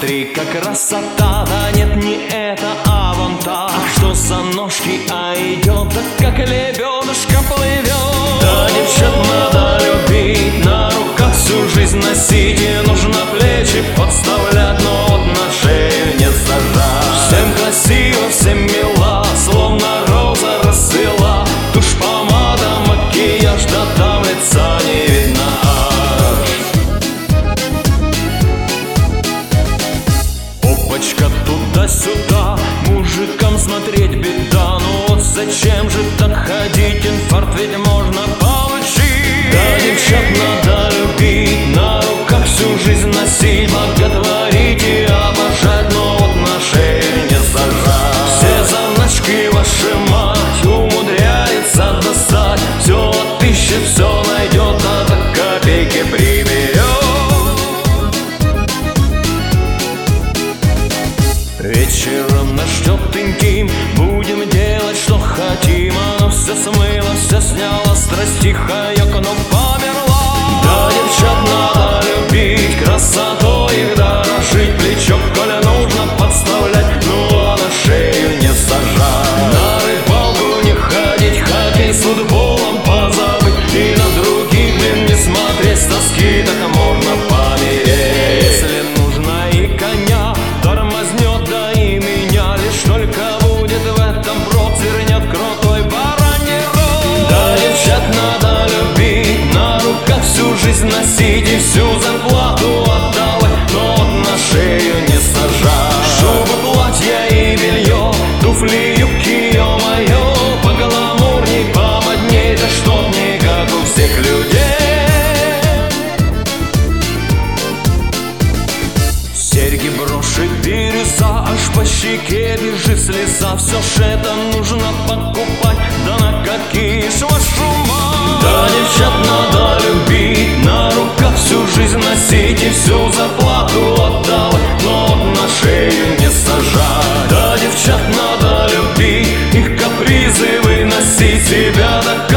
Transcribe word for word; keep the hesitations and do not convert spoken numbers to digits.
Смотри, как красота, да нет, не это, а вон та, что за ножки, а идет, так как лебедушка плывет. Да, девчат надо любить, на руках всю жизнь носить, и нужно плечи подставлять, но вот на шею не сажать. Всем красиво, всем мила, словно роза расцвела, тушь, помада, макияж, да там лица не видно. Опачка туда-сюда, мужикам смотреть беда, ну вот зачем же так ходить, инфаркт ведь можно получить. Да, девчат надо любить, на руках всю жизнь носить, боготворить и обожать, но вот на шею не сажать. Все заначки ваши мать умудряется достать, все отыщет, все найдет, а до копейки приберет. Вечером нас ждет интим, будем делать, что хотим. Оно все смыло, все сняло, страсть тихая, но померла. Да, девчат надо любить, красотой их дорожить, плечо, коли нужно подставлять, ну а на шею не сажать. На рыбалку не ходить, хоккей с футболом позабыть, и на других, блин, не смотреть, с тоски так можно помереть. Если нужно и коня тормознет, да и меня, лишь только будет в этом брод, свернет крутой бараний рог. Да, девчат надо любить, на руках всю жизнь носить и всю зарплату отдавать, но вот на шею не сажать. Шубы, платья и белье, туфли, юбки, ё-моё, погламурней, помодней, да чтоб не как у всех людей. Серьги, броши, бирюза, аж по щеке бежит слеза. Все ж это нужно покупать, да на какие ж вашу мать. Да, девчат надо любить, на руках всю жизнь носить и всю зарплату отдавать, но вот на шею не сажать. Да, девчат надо любить, их капризы выносить, себя до